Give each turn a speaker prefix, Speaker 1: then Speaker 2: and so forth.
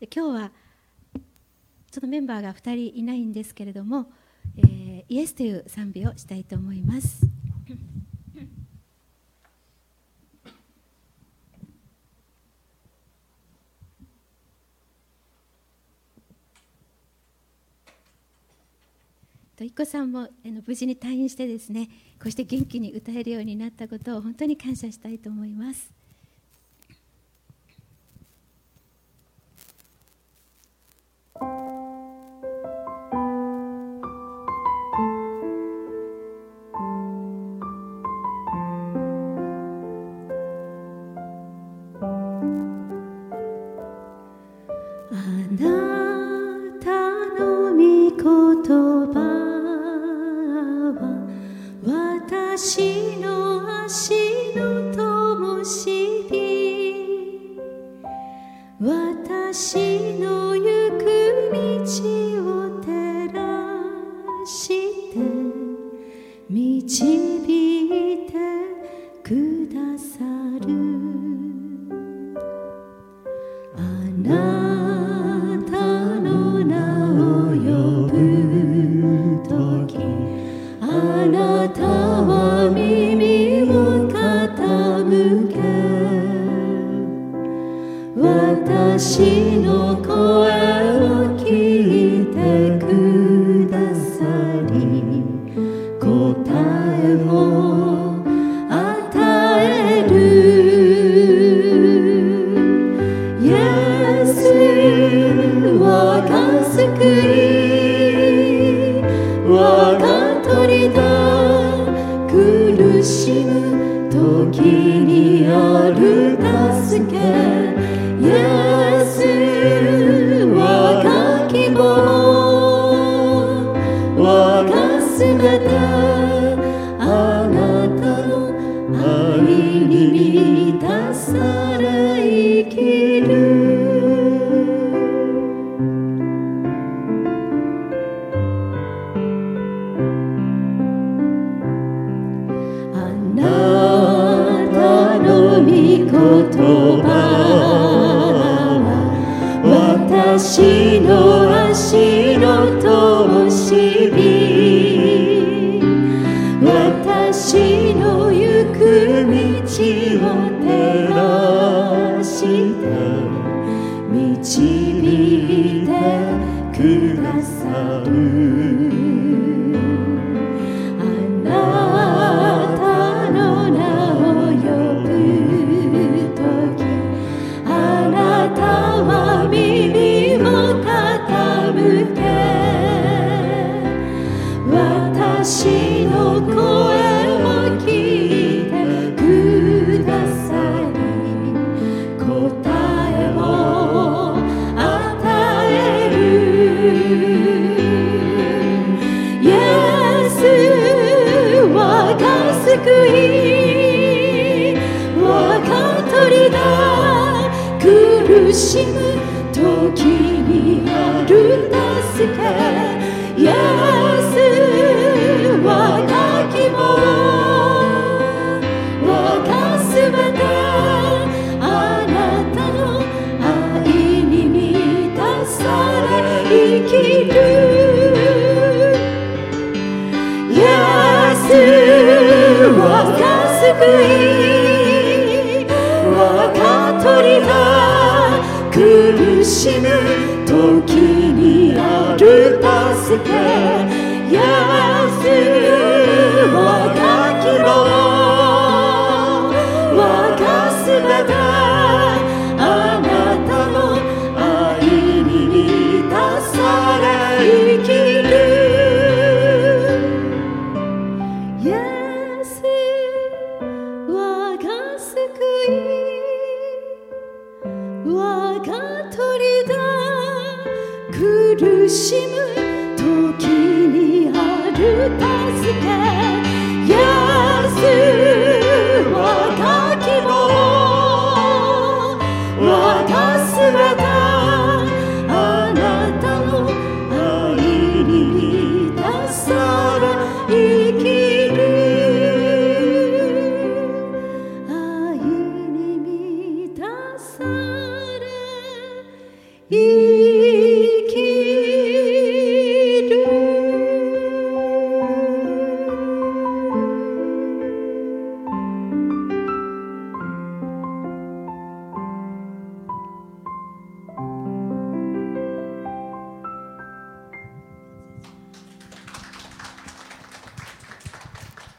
Speaker 1: で今日はちょっとメンバーが2人いないんですけれども、イエスという賛美をしたいと思います。いっこさんも無事に退院してですね、こうして元気に歌えるようになったことを本当に感謝したいと思います。
Speaker 2: 私の足の灯火、私の行く道を照らして導いてくださる。あなたの名を呼ぶとき、あなたは耳を傾け、私の声を聞いてくださり、答えを与える。イエス、我が救い、我が砦だ。苦しむ時にある助け、イエス、我が希望、我がすべて、あなたの愛に満たされ生きる。私の足の灯火、私の行く道を照らして導いてくださる。私の声を聞いてくださり、答えを与える。イエス、我が救い、我が砦だ。苦しむ時にある助け、イエス、我が希望、我がすべて、あなたの愛に満たされ生きる。イエス、我が救い、我が砦だ。苦しむ時にある助け、イエス、我が希望、我がすべて、あなたの愛に満たされ生きる。イエス、我が救い、我が砦だ。苦しむ時にある助け、イエス、我が希望、我がすべて、あなたの愛に満たされ生きる。愛に満たされい